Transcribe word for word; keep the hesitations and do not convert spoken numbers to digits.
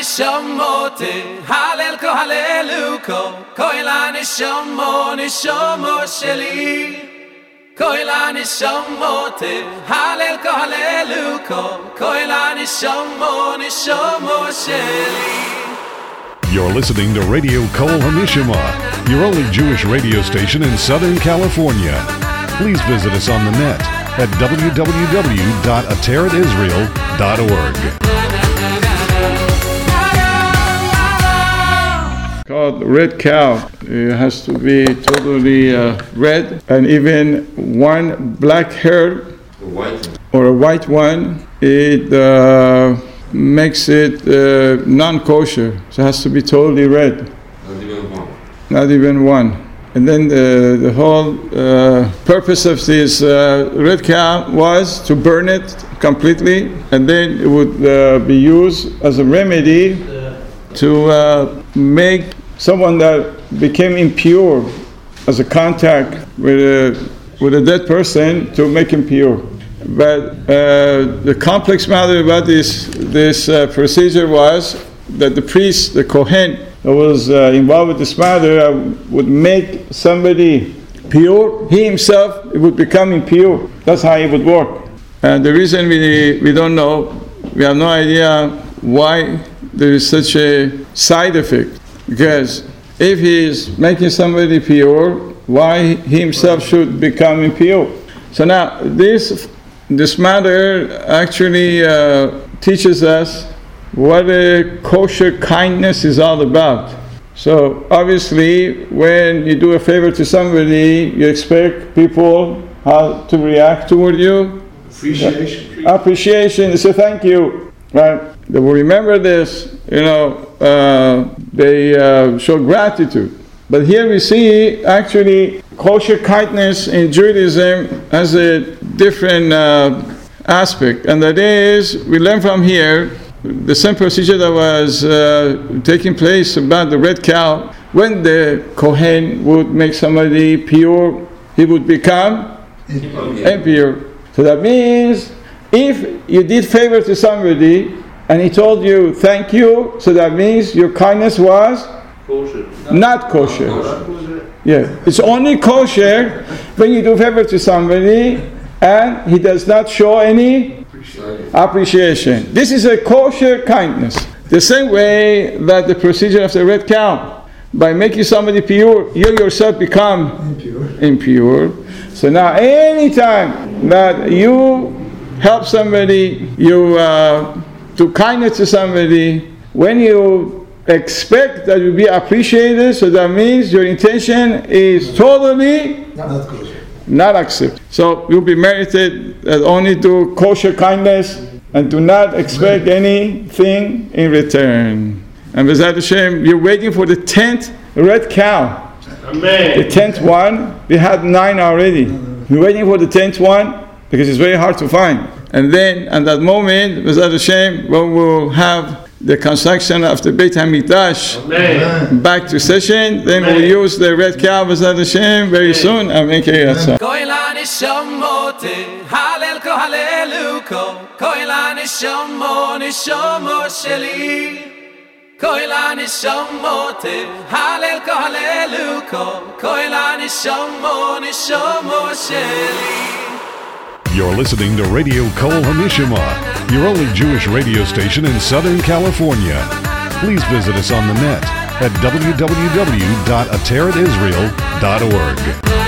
nishamote halel ko haleluko koila nishamo nishamo sheli koila nishamote halel ko haleluko koila nishamo nishamo sheli. You're listening to Radio Kol HaNishama, your only Jewish radio station in Southern California. Please visit us on the net at w w w dot ateret israel dot org. Called red cow. It has to be totally uh, red, and even one black hair or a white one, it uh, makes it uh, non-kosher. So it has to be totally red. Not even one. Not even one. And then the, the whole uh, purpose of this uh, red cow was to burn it completely, and then it would uh, be used as a remedy to uh, make someone that became impure as a contact with a, with a dead person to make him pure. But uh, the complex matter about this, this uh, procedure was that the priest, the Kohen, that was uh, involved with this matter uh, would make somebody pure. He himself would become impure. That's how it would work. And the reason we, we don't know, we have no idea why there is such a side effect. Because if he is making somebody pure, why he himself should become impure? So now this this matter actually uh, teaches us what a kosher kindness is all about. So obviously, when you do a favor to somebody, you expect people how to react toward you. Appreciation. Uh, appreciation. They say thank you, right? They will remember this. You know, uh, they uh, show gratitude. But here we see actually kosher kindness in Judaism has a different uh, aspect, and that is we learn from here the same procedure that was uh, taking place about the red cow. When the Kohen would make somebody pure, he would become impure. So that means if you did favor to somebody and he told you thank you, so that means your kindness was Kosher. not kosher. Yeah, it's only kosher when you do favor to somebody and he does not show any appreciation. This is a kosher kindness. The same way that the procedure of the red cow, by making somebody pure, you yourself become impure. impure. So now anytime that you help somebody, you uh, do kindness to somebody, when you expect that you be appreciated, so that means your intention is totally not kosher. Not accept. So you'll be merited that only do kosher kindness and do not expect anything in return. And B'ezrat Hashem, you're waiting for the tenth red cow. Amen. The tenth one, we had nine already. We're waiting for the tenth one because it's very hard to find. And then at that moment, B'ezrat Hashem, when we'll have the construction of the Beit HaMikdash back to session, then Amen. We'll use the red cow B'ezrat Hashem very soon. Amen. Koila nishamote halel ko haleluko koila nishamo nishamo sheli koila nishamote halel ko haleluko koila nishamo nishamo sheli. You're listening to Radio Kol HaNishama, your only Jewish radio station in Southern California. Please visit us on the net at w w w dot ateret israel dot org.